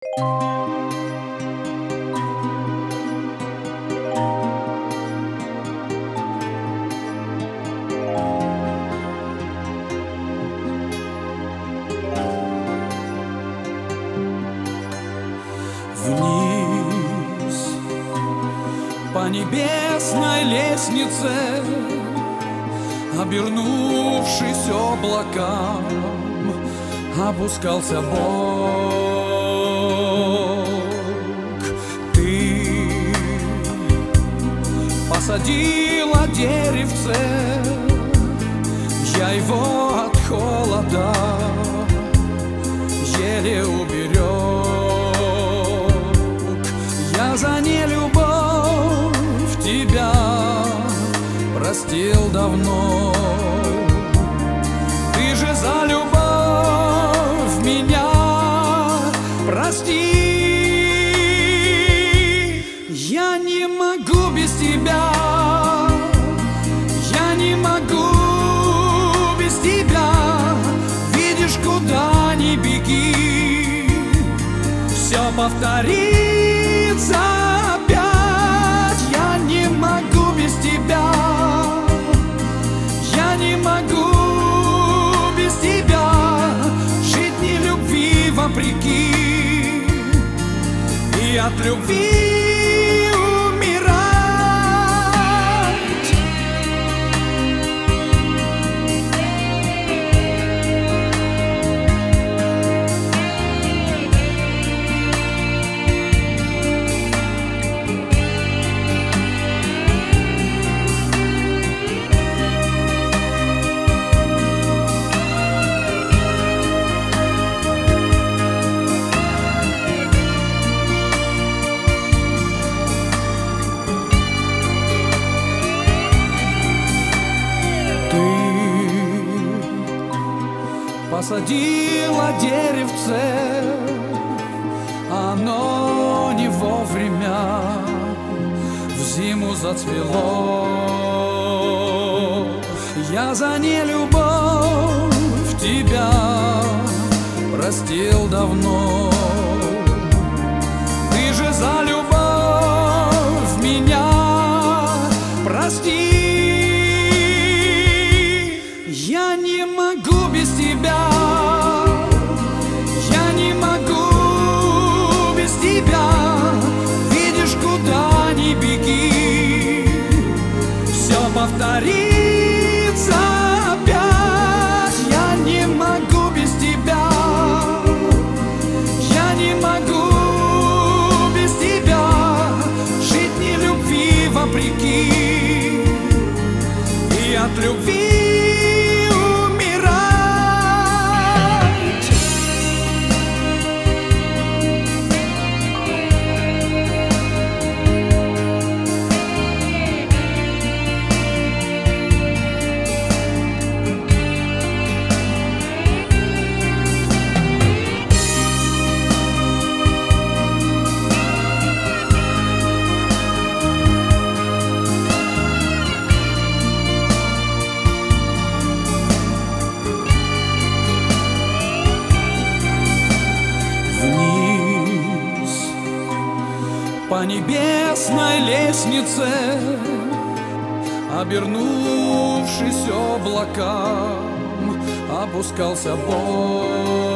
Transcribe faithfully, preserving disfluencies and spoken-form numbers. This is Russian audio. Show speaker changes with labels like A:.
A: Вниз по небесной лестнице, обернувшись облакам, опускался Бог. Ты посадила деревце, я его от холода еле уберег. Я за нелюбовь тебя простил давно. Ты же за любовь меня прости. Я не могу без тебя, я не могу без тебя. Видишь, куда ни беги, все повторится опять. Я не могу без тебя, я не могу без тебя жить ни любви вопреки и от любви умирать. Посадила деревце, оно не вовремя в зиму зацвело. Я за нелюбовь тебя простил давно. Ты же за любовь меня прости. Я не могу без тебя, я не могу без тебя. Видишь, куда ни беги, все повторится опять. Я не могу без тебя, я не могу без тебя жить ни любви вопреки и от любви. По небесной лестнице, обернувшись облакам, опускался Бог.